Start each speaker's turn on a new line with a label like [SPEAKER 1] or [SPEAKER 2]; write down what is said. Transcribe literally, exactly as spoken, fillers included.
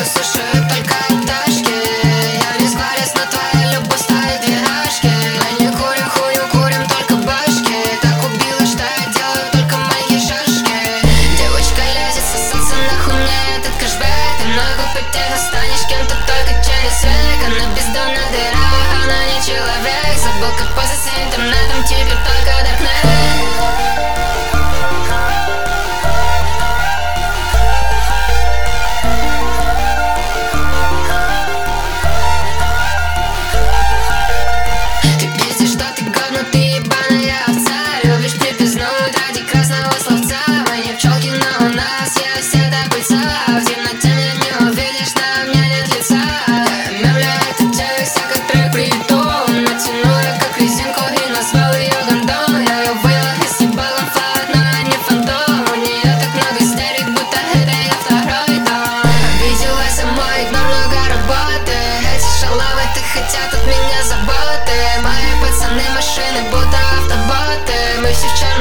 [SPEAKER 1] что слушают только пташки. Я бесполезна, твоя любовь ставит виражки. Мы не курим, хую курим, только башки. Так убила, что я делаю только маленькие шашки. Девочка лезет сосаться, нахуй мне этот кэшбэк. Ты много потерь, станешь кем-то только через век. Она бездонная дыра, она не человек. Забыл, как пользоваться интернетом, теперь только даркнет. Хотят от меня заботы. Мои пацаны машины, будто автоботы. Мы все вчера